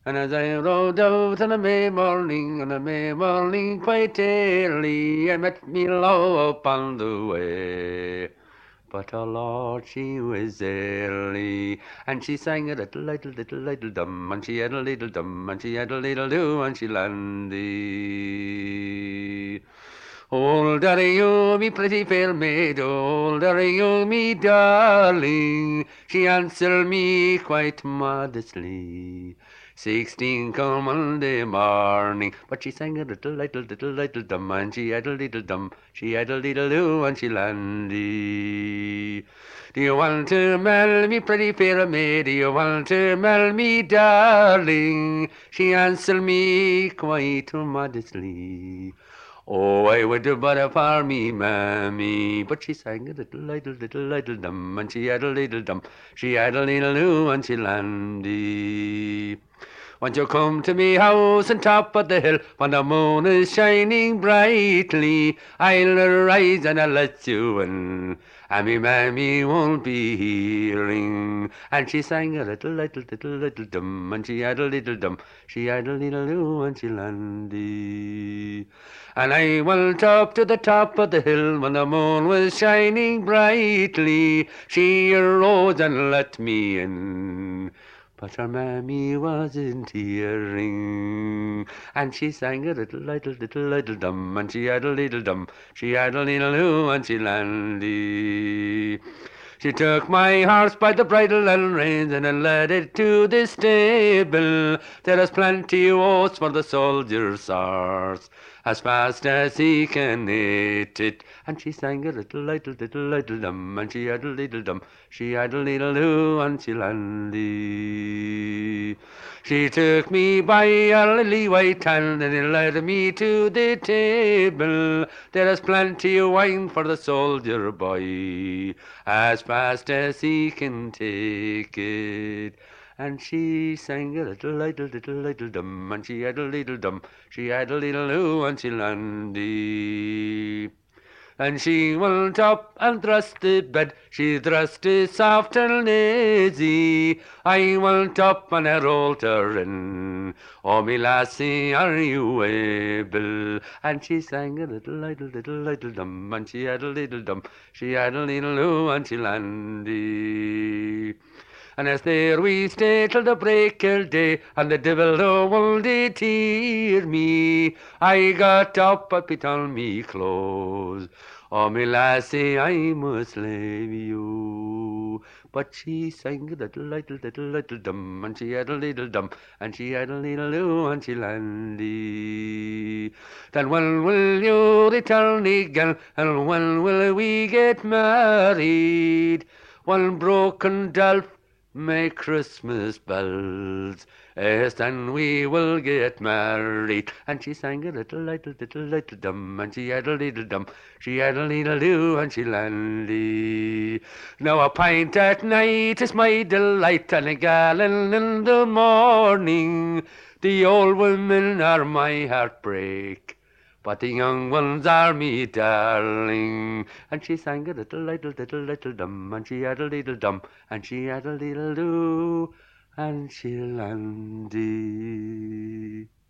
And as I rode out on a May morning quite early, I met me love upon the way. But oh Lord, she was early, and she sang a little dum, and she had a little dum, and she had a little do, and she landed. Old are you, me pretty fair maid, old are you, me darling? She answered me quite modestly. 16 come Monday morning, but she sang a little dum, and she had a little dum, she had a little do, and she landed. Do you want to marry me, pretty fair maid? Do you want to marry me, darling? She answered me quite modestly. Oh, I would do butter for me, mammy. But she sang a little dum, and she had a little dum. She had a little do, and she landed. Won't you come to me house on top of the hill when the moon is shining brightly? I'll arise and I'll let you in, and me mammy won't be hearing. And she sang a little dum, and she had a little dum, she had a little do, and she landed. And I went up to the top of the hill when the moon was shining brightly. She arose and let me in. But her mammy wasn't hearing, and she sang a little dum, and she had a little dum, she had a little do, and she landed. She took my horse by the bridle and reins and led it to the stable. There is plenty of oats for the soldier's horse, as fast as he can eat it. And she sang a little dum, and she had a little dum, she had a little do, and she landed. She took me by a lily white hand and led me to the table. There is plenty of wine for the soldier boy, as fast as he can take it. And she sang a little dum, and she had a little dum, she had a little do, and she landed. And she went up and thrust the bed, she thrust it soft and lazy. I went up and I rolled her in. Oh, me lassie, are you able? And she sang a little dum, and she had a little dum, she had a little do, and she landed. And as there we stay till the break of day, and the devil the world did tear me, I got up and put on me clothes. Oh, me lassie, I must leave you. But she sang a little dum, and she had a little dum, and she had a little do, and she landed. Then when will you return again, and when will we get married? One broken delf make Christmas bells. Yes, then we will get married. And she sang a little dum, and she had a little dum, she had a little do, and she landed. Now a pint at night is my delight, and a gallon in the morning. The old women are my heartbreak, but the young ones are me darling. And she sang a little dum, and she had a little dum, and she had a little do, and she landed.